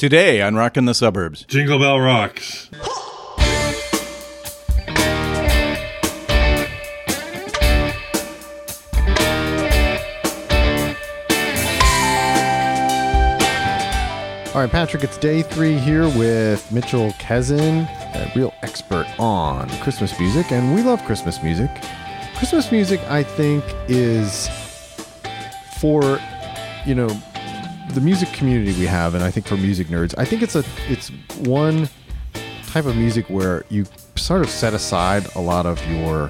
Today on Rockin' the Suburbs. Jingle Bell Rocks. All right, Patrick, it's day 3 here with Mitchell Kezin, a real expert on Christmas music, and we love Christmas music. Christmas music, I think, is for, the music community we have, and I think for music nerds, I think it's one type of music where you sort of set aside a lot of your,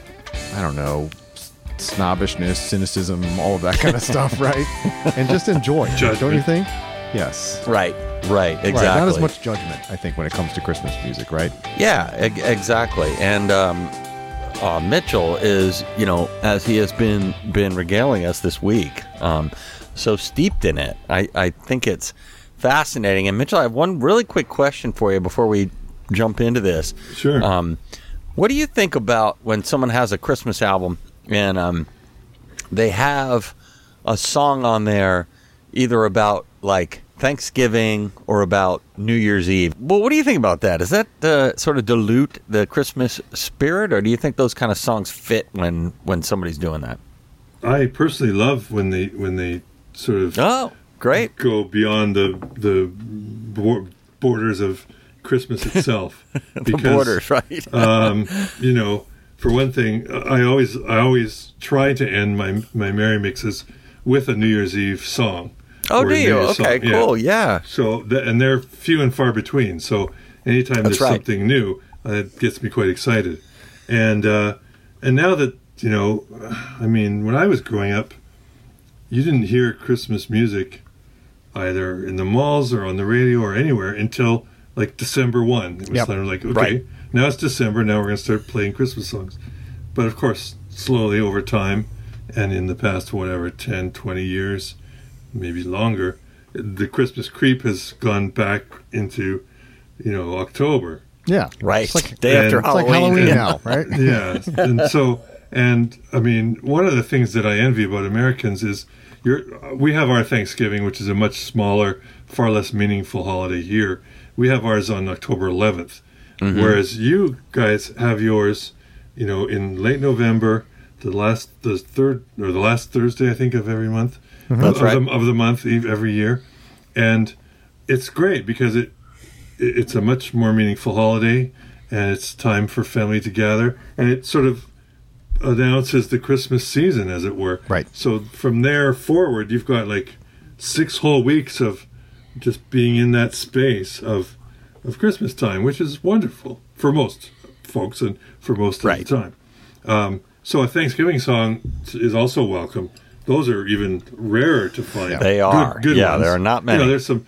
snobbishness, cynicism, all of that kind of stuff, right? And just enjoy, don't you think? Yes. Right, exactly. Right, not as much judgment, I think, when it comes to Christmas music, right? Yeah, exactly. And Mitchell is, as he has been regaling us this week, so steeped in it. I think it's fascinating. And Mitchell, I have one really quick question for you before we jump into this. Sure. What do you think about when someone has a Christmas album and they have a song on there either about like Thanksgiving or about New Year's Eve? Well, what do you think about that? Does that sort of dilute the Christmas spirit, or do you think those kind of songs fit when somebody's doing that? I personally love when they sort of great go beyond the borders of Christmas itself. The borders, right? For one thing, I always try to end my Merry Mixes with a New Year's Eve song. Oh, do you? Okay, cool. Yeah. So, and they're few and far between. So, anytime there's something new, it gets me quite excited. And now that when I was growing up, you didn't hear Christmas music either in the malls or on the radio or anywhere until like December 1. It was kind of like, okay, now it's December. Now we're going to start playing Christmas songs. But of course, slowly over time, and in the past, 10, 20 years, maybe longer, the Christmas creep has gone back into, October. Yeah. Right. It's like, day after Halloween. Now, right? Yeah. And I mean, one of the things that I envy about Americans is we have our Thanksgiving, which is a much smaller, far less meaningful holiday here. We have ours on October 11th, whereas you guys have yours, in late November, the last Thursday, I think, of every month. That's right. Of the month every year. And it's great because it's a much more meaningful holiday, and it's time for family to gather, and it sort of announces the Christmas season, as it were. Right. So from there forward, you've got like 6 whole weeks of just being in that space of Christmas time, which is wonderful for most folks and for most of the time. So a Thanksgiving song is also welcome. Those are even rarer to find. Yeah. They are. Good ones. There are not many. There's some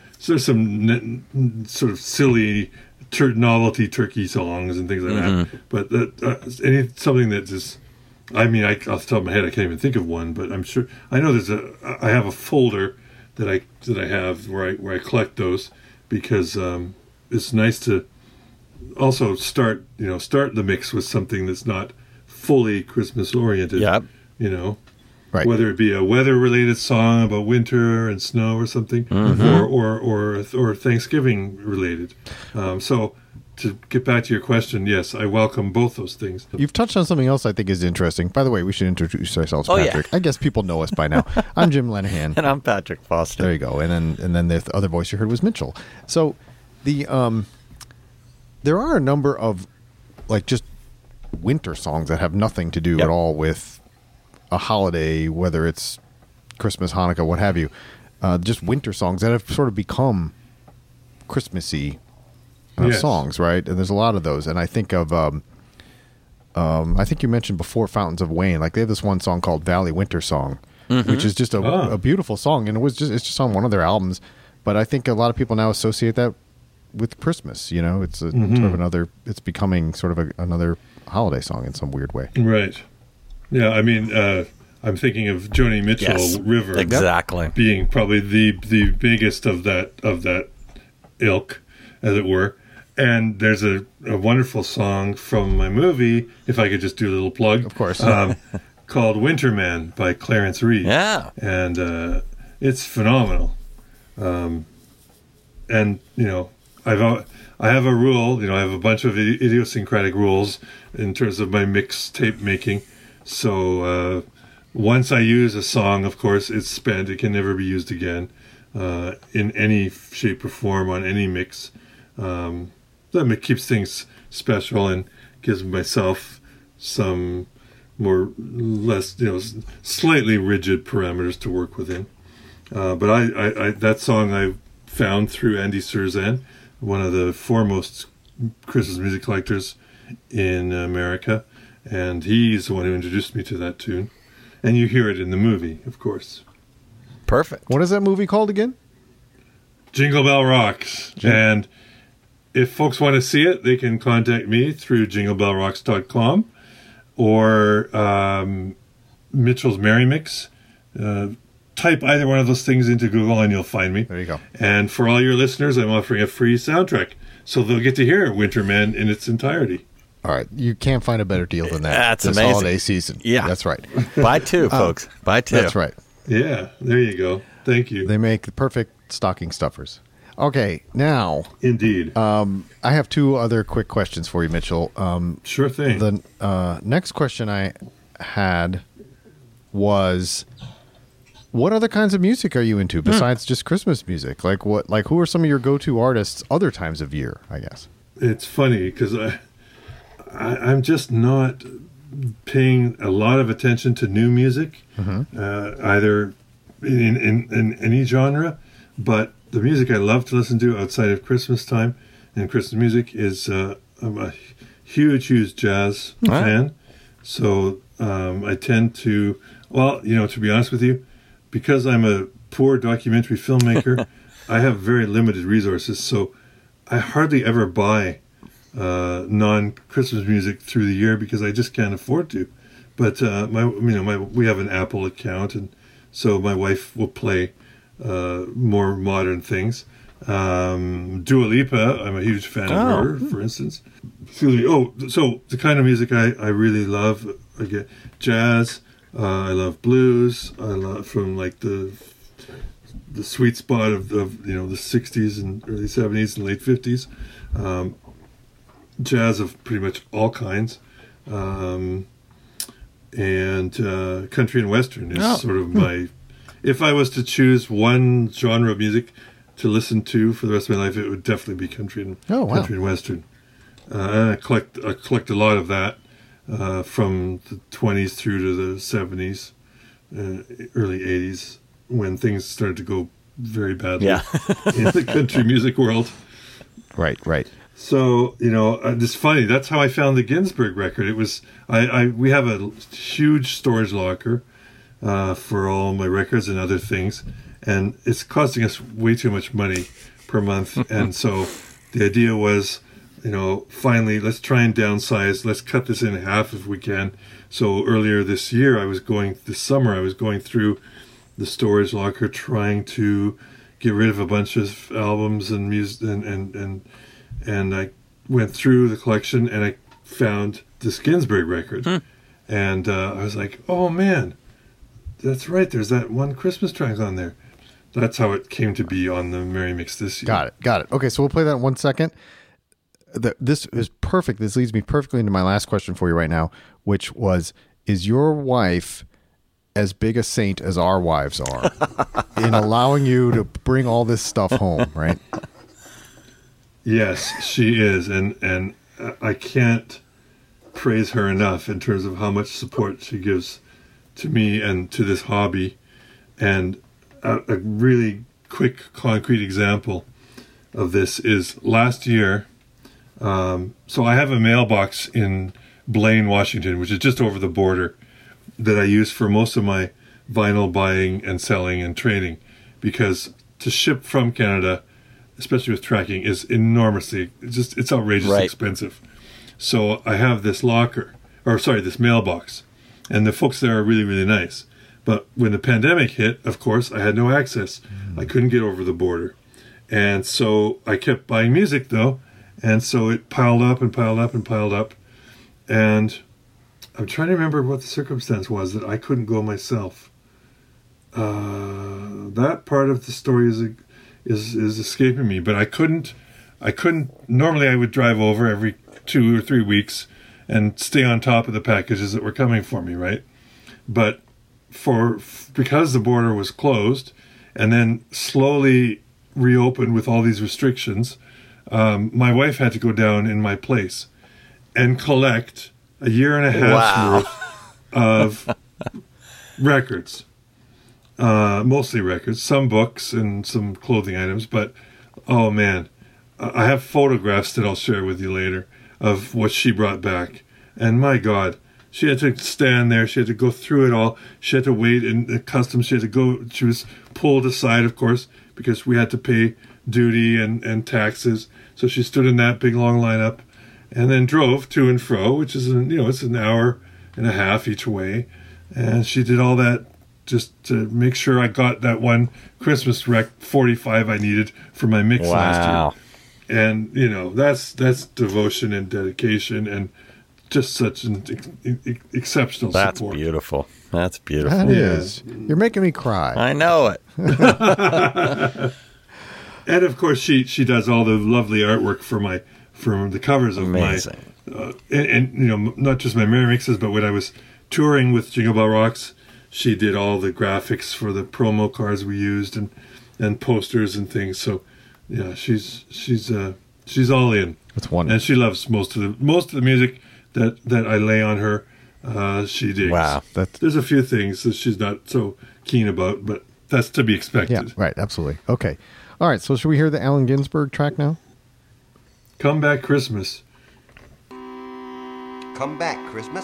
sort of silly novelty turkey songs and things like that. But something that just, off the top of my head, I can't even think of one. But I'm sure I know I have a folder that I have where I collect those because it's nice to also start the mix with something that's not fully Christmas oriented. Yep. Right. Whether it be a weather-related song about winter and snow or something, or Thanksgiving-related. So to get back to your question, yes, I welcome both those things. You've touched on something else I think is interesting. By the way, we should introduce ourselves, Patrick. Yeah. I guess people know us by now. I'm Jim Lenahan. And I'm Patrick Foster. There you go. And then the other voice you heard was Mitchell. So there are a number of just winter songs that have nothing to do at all with a holiday, whether it's Christmas, Hanukkah, what have you. Just winter songs that have sort of become Christmassy songs, right? And there's a lot of those. And I think of, I think you mentioned before Fountains of Wayne. Like they have this one song called Valley Winter Song, which is just a beautiful song. And it's just on one of their albums. But I think a lot of people now associate that with Christmas. It's sort of it's becoming sort of another holiday song in some weird way. Right. Yeah, I'm thinking of Joni Mitchell, River, exactly, being probably the biggest of that ilk, as it were. And there's a wonderful song from my movie, if I could just do a little plug, of course, called Winter Man by Clarence Reed. Yeah, and it's phenomenal. and I have a rule. I have a bunch of idiosyncratic rules in terms of my mixtape making. So once I use a song, of course, it's spent. It can never be used again in any shape or form on any mix. That keeps things special and gives myself some less slightly rigid parameters to work within. But I that song I found through Andy Surzan, one of the foremost Christmas music collectors in America, and he's the one who introduced me to that tune. And you hear it in the movie, of course. Perfect. What is that movie called again? Jingle Bell Rocks. And if folks want to see it, they can contact me through jinglebellrocks.com or Mitchell's Merry Mix. Type either one of those things into Google and you'll find me. There you go. And for all your listeners, I'm offering a free soundtrack. So they'll get to hear Winterman in its entirety. All right. You can't find a better deal than that. That's this amazing. holiday season. Yeah. That's right. Buy two, folks. Buy two. That's right. Yeah, there you go. Thank you. They make the perfect stocking stuffers. Okay, now. Indeed. I have two other quick questions for you, Mitchell. Sure thing. The next question I had was, what other kinds of music are you into besides just Christmas music? Like who are some of your go-to artists other times of year, I guess? It's funny because I'm just not paying a lot of attention to new music, either in any genre, but the music I love to listen to outside of Christmas time and Christmas music is I'm a huge jazz fan. So I tend to, to be honest with you, because I'm a poor documentary filmmaker, I have very limited resources. So I hardly ever buy non-Christmas music through the year because I just can't afford to. But we have an Apple account, and so my wife will play more modern things. Dua Lipa, I'm a huge fan of her, for instance. Excuse me. So the kind of music I really love, I get jazz. I love blues. I love from like the sweet spot of the 60s and early 70s and late 50s. Jazz of pretty much all kinds. And country and western is sort of my... If I was to choose one genre of music to listen to for the rest of my life, it would definitely be country and western. And I collect a lot of that from the 20s through to the 70s, early 80s, when things started to go very badly in the country music world. Right. So, it's funny. That's how I found the Ginsberg record. It was we have a huge storage locker for all my records and other things, and it's costing us way too much money per month. And so the idea was, finally, let's try and downsize. Let's cut this in half if we can. So earlier this summer, I was going through the storage locker trying to get rid of a bunch of albums and music and I went through the collection and I found this Ginsberg record. And I was like, oh man, that's right. There's that one Christmas track on there. That's how it came to be on the Merry Mix this year. Got it. Okay, so we'll play that in 1 second. This is perfect. This leads me perfectly into my last question for you right now, which was, is your wife as big a saint as our wives are in allowing you to bring all this stuff home, right? Yes, she is, and I can't praise her enough in terms of how much support she gives to me and to this hobby. And a really quick, concrete example of this is last year. So I have a mailbox in Blaine, Washington, which is just over the border, that I use for most of my vinyl buying and selling and trading, because to ship from Canada, especially with tracking, is enormously, it's outrageously expensive. So I have this this mailbox, and the folks there are really, really nice. But when the pandemic hit, of course, I had no access. I couldn't get over the border. And so I kept buying music, though, and so it piled up and piled up and piled up. And I'm trying to remember what the circumstance was that I couldn't go myself. That part of the story is escaping me. But I couldn't. Normally, I would drive over every 2 or 3 weeks and stay on top of the packages that were coming for me, right? But because the border was closed and then slowly reopened with all these restrictions, my wife had to go down in my place and collect a year and a half's worth of records. Mostly records, some books and some clothing items, but oh man, I have photographs that I'll share with you later of what she brought back. And my God, she had to stand there. She had to go through it all. She had to wait in customs. She was pulled aside, of course, because we had to pay duty and taxes. So she stood in that big long lineup and then drove to and fro, which is, it's an hour and a half each way. And she did all that just to make sure I got that one Christmas Rec 45 I needed for my mix last year. And, that's devotion and dedication and just such an exceptional support. That's beautiful. That's beautiful. That is. You're making me cry. I know it. And, of course, she does all the lovely artwork for the covers of Amazing. my... and not just my Merry Mixes, but when I was touring with Jingle Bell Rocks, she did all the graphics for the promo cards we used and posters and things. So, yeah, she's all in. That's wonderful. And she loves most of the music that I lay on her. She digs. Wow. There's a few things that she's not so keen about, but that's to be expected. Yeah, right. Absolutely. Okay. All right. So should we hear the Allen Ginsberg track now? Come Back Christmas. Come back, Christmas.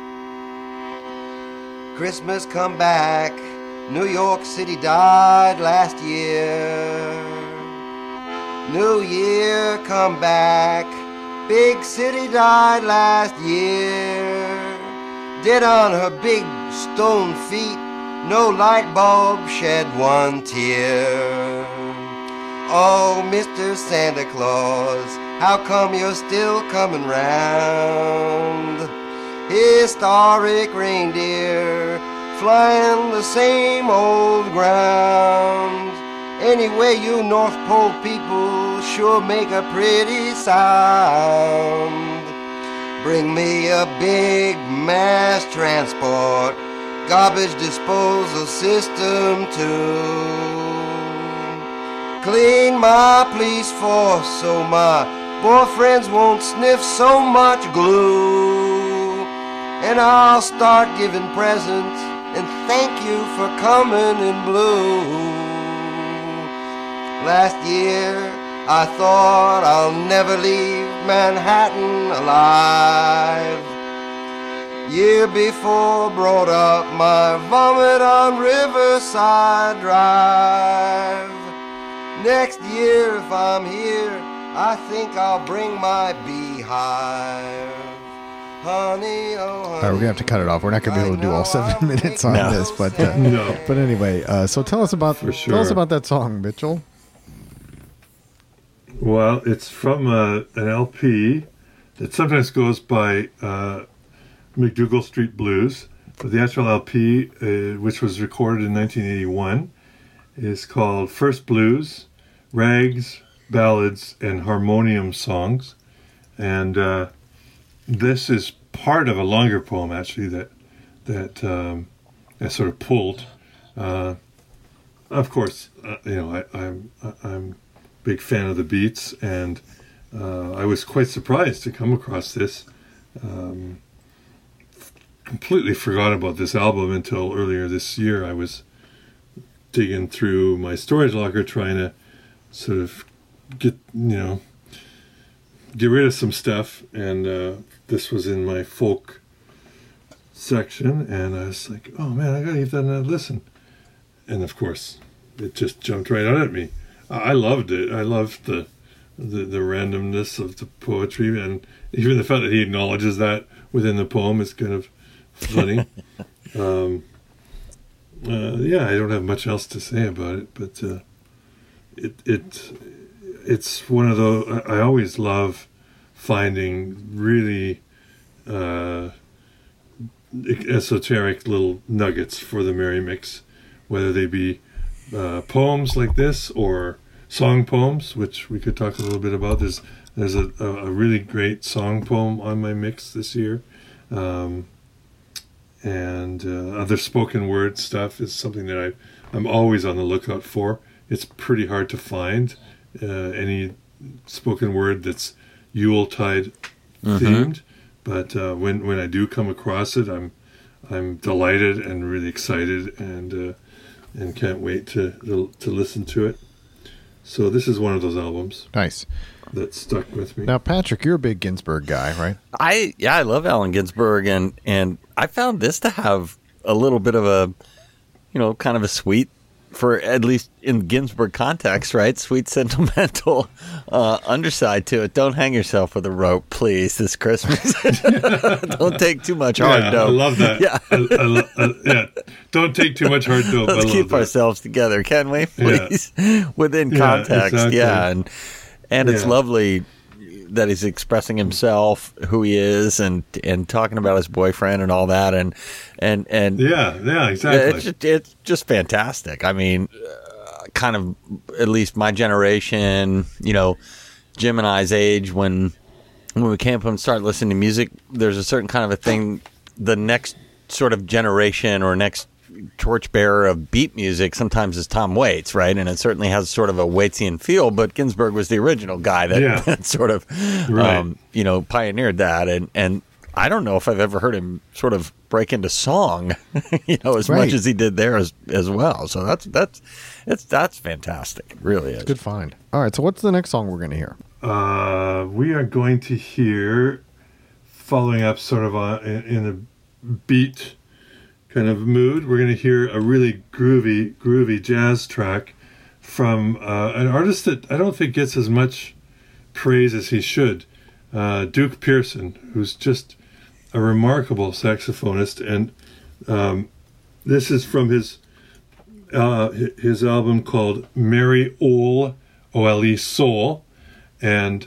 Christmas, come back. New York City died last year. New Year, come back. Big city died last year. Dead on her big stone feet, no light bulb shed one tear. Oh, Mr. Santa Claus, how come you're still coming round? Historic reindeer, flying the same old ground. Anyway, you North Pole people sure make a pretty sound. Bring me a big mass transport, garbage disposal system too. Clean my police force so my boyfriends won't sniff so much glue. And I'll start giving presents and thank you for coming in blue. Last year I thought I'll never leave Manhattan alive. Year before brought up my vomit on Riverside Drive. Next year if I'm here, I think I'll bring my beehive. Honey, oh honey. All right, we're gonna have to cut it off. We're not gonna be able to do all 7 minutes on this, but No. But anyway, so tell us about that song, Mitchell. Well, it's from an LP that sometimes goes by McDougal Street Blues, but the actual LP, which was recorded in 1981, is called First Blues, Rags, Ballads, and Harmonium Songs. And this is part of a longer poem, actually, that I sort of pulled. Of course, I'm a big fan of the Beats, and I was quite surprised to come across this. Completely forgot about this album until earlier this year. I was digging through my storage locker trying to sort of get rid of some stuff, and this was in my folk section, and I was like, oh man, I gotta give that a listen. And of course it just jumped right out at me. I loved it. I loved the randomness of the poetry, and even the fact that he acknowledges that within the poem is kind of funny. Yeah, I don't have much else to say about it, but it's one of those. I always love finding really esoteric little nuggets for the Merry Mix, whether they be poems like this or song poems, which we could talk a little bit about. There's a really great song poem on my mix this year. And other spoken word stuff is something that I'm always on the lookout for. It's pretty hard to find any spoken word that's Yuletide themed, but when I do come across it, I'm delighted and really excited, and can't wait to listen to it. So this is one of those albums. Nice. That stuck with me. Now, Patrick, you're a big Ginsberg guy, right? I love Allen Ginsberg, and I found this to have a little bit of a, kind of a sweet, for at least in Ginsberg context, right? Sweet, sentimental underside to it. Don't hang yourself with a rope, please, this Christmas. Don't take too much hard dope. I love that. Yeah. Don't take too much hard dope. Let's keep ourselves together, can we? Please, within context. Exactly. Yeah, and it's lovely that he's expressing himself, who he is, and talking about his boyfriend and all that, and exactly. It's just fantastic. I mean, kind of at least my generation, Jim and I's age, when we came up and started listening to music, there's a certain kind of a thing. The next sort of generation or next torchbearer of beat music sometimes is Tom Waits, right? And it certainly has sort of a Waitsian feel, but Ginsberg was the original guy that sort of pioneered that, and I don't know if I've ever heard him sort of break into song as much as he did there as well. So that's fantastic. It really is. Good find. All right, so what's the next song we're going to hear? We are going to hear, following up sort of in a beat kind of mood, we're going to hear a really groovy jazz track from an artist that I don't think gets as much praise as he should, Duke Pearson, who's just a remarkable saxophonist, and this is from his album called Merry Ole, O-L-E, Soul, and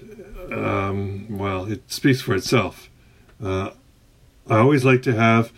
it speaks for itself. I always like to have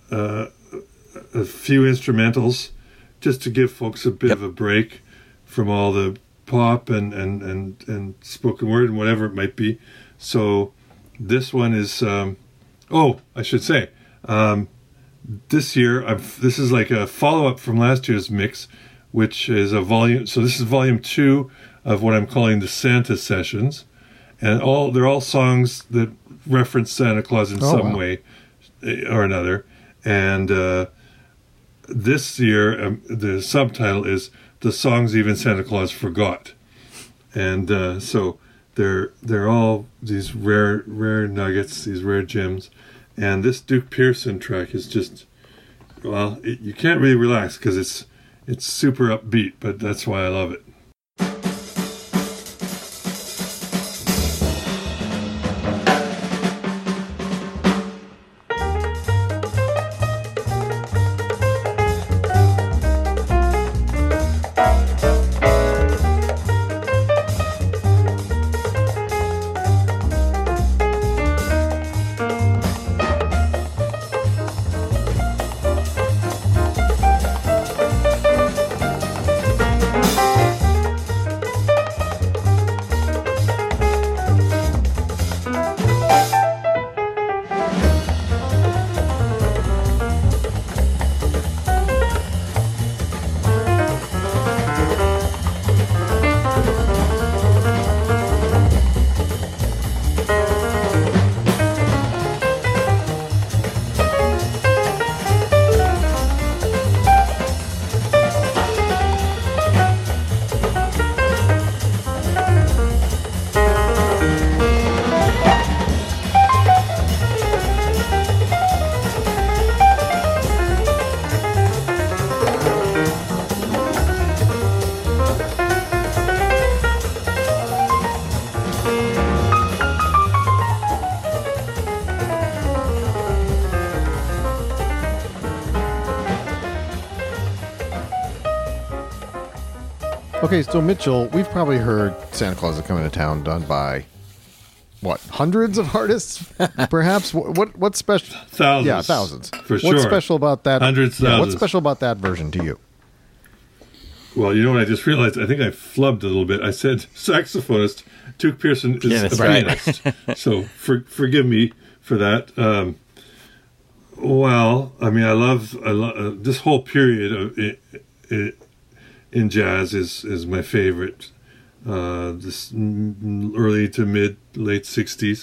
a few instrumentals just to give folks a bit of a break from all the pop and spoken word and whatever it might be. So this one is I should say this year this is like a follow-up from last year's mix, which is a volume. So this is volume 2 of what I'm calling the Santa Sessions, and they're all songs that reference Santa Claus in some way or another. And this year, the subtitle is "The Songs Even Santa Claus Forgot," and so they're all these rare nuggets, these rare gems. And this Duke Pearson track is just, you can't really relax because it's super upbeat, but that's why I love it. Okay, so Mitchell, we've probably heard Santa Claus is Coming to Town done by, hundreds of artists, perhaps? What's special? Thousands. Yeah, thousands. For sure. What's special about that? Hundreds, yeah, thousands. What's special about that version to you? Well, you know what I just realized? I think I flubbed a little bit. I said saxophonist. Duke Pearson is a pianist. So forgive me for that. Well, I mean, I love this whole period of in jazz is my favorite. This early to late 60s.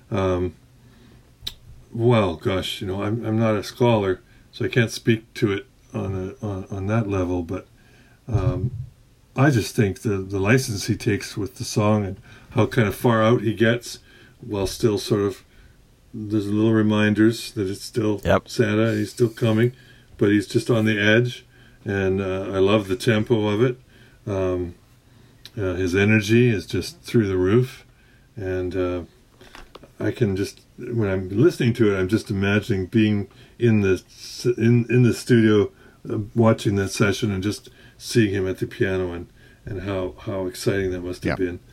Well, gosh, you know, I'm not a scholar, so I can't speak to it on that level, but I just think the license he takes with the song and how kind of far out he gets, while still sort of there's little reminders that it's still Santa, he's still coming, but he's just on the edge, and I love the tempo of it. His energy is just through the roof, and I can just, when I'm listening to it, I'm just imagining being in the studio, watching that session, and just seeing him at the piano, and how exciting that must have been.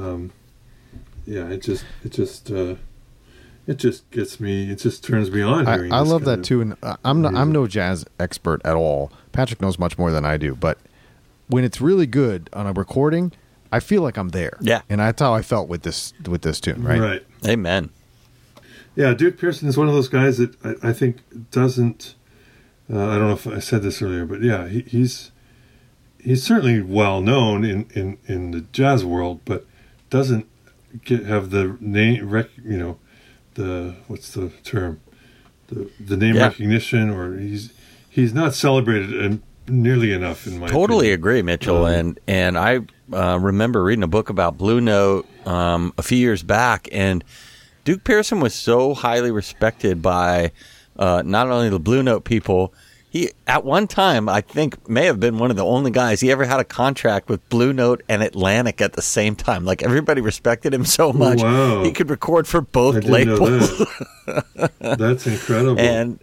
It just gets me. It just turns me on. I love that too, and I'm no jazz expert at all. Patrick knows much more than I do, but when it's really good on a recording, I feel like I'm there. Yeah, and that's how I felt with this tune. Right. Right. Amen. Yeah, Duke Pearson is one of those guys that I think doesn't. I don't know if I said this earlier, but yeah, he's certainly well known in the jazz world, but doesn't have the name. What's the term? The name recognition, or he's not celebrated nearly enough in my totally opinion. Agree, Mitchell. And I remember reading a book about Blue Note a few years back, and Duke Pearson was so highly respected by not only the Blue Note people. He, at one time, I think, may have been one of the only guys he ever had a contract with Blue Note and Atlantic at the same time. Like, everybody respected him so much, he could record for both labels. That's incredible. And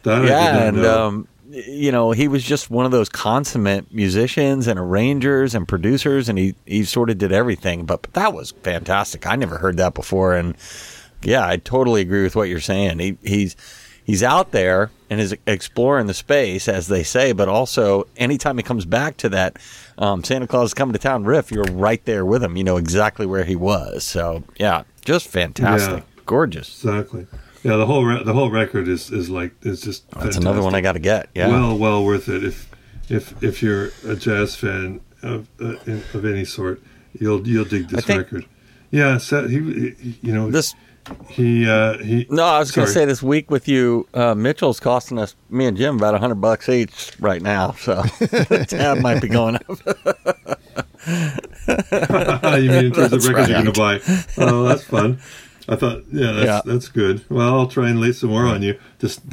you know, he was just one of those consummate musicians and arrangers and producers, and he sort of did everything. But that was fantastic. I never heard that before, and yeah, I totally agree with what you're saying. He's out there and is exploring the space, as they say, but also anytime he comes back to that Santa Claus is Coming to Town riff, you're right there with him. You know exactly where he was. So, yeah, just fantastic. Yeah, gorgeous. Exactly. Yeah, the whole record is just that's fantastic. Another one I got to get. Yeah. Well worth it. If you're a jazz fan of any sort, you'll dig this record. Yeah, so this. No, I was going to say this week with you, Mitchell's costing us, me and Jim, about $100 each right now. So the tab might be going up. You mean in terms of records you're going to buy? Oh, that's fun. I thought, that's good. Well, I'll try and lay some more on you.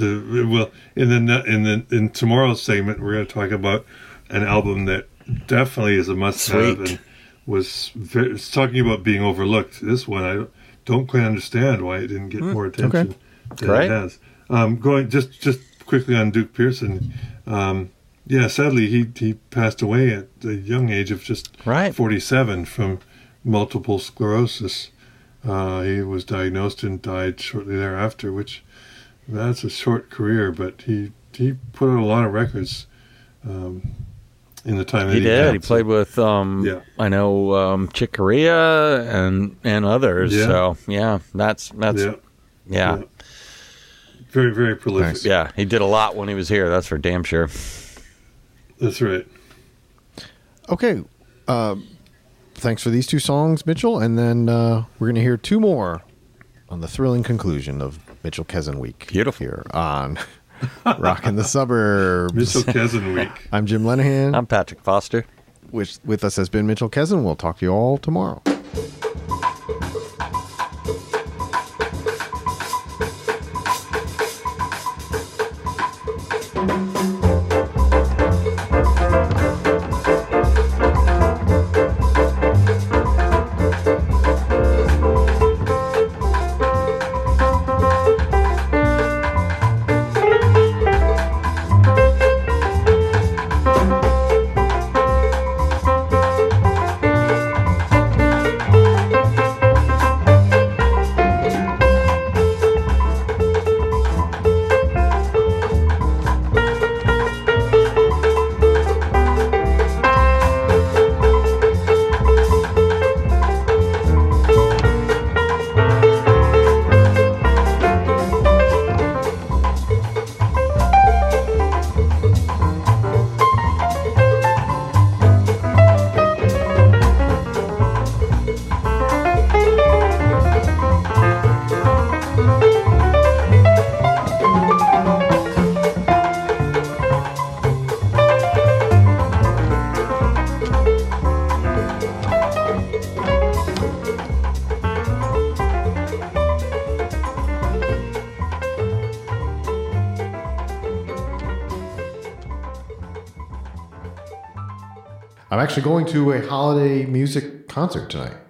In tomorrow's segment, we're going to talk about an album that definitely is a must-have and was talking about being overlooked. This one, I don't quite understand why it didn't get more attention than it has. Going just quickly on Duke Pearson. Sadly he passed away at the young age of just 47 from multiple sclerosis. He was diagnosed and died shortly thereafter, which that's a short career, but he put out a lot of records in the time that he did. He played with I know Chick Corea and others. Yeah. So that's very, very prolific. Nice. Yeah, he did a lot when he was here. That's for damn sure. That's right. Okay. Thanks for these two songs, Mitchell, and then we're going to hear two more on the thrilling conclusion of Mitchell Kesin Week. Beautiful. Here on Rockin' the Suburbs. Mitchell Kesin Week. I'm Jim Lenahan. I'm Patrick Foster. With us has been Mitchell Kesin. We'll talk to you all tomorrow. I'm actually going to a holiday music concert tonight.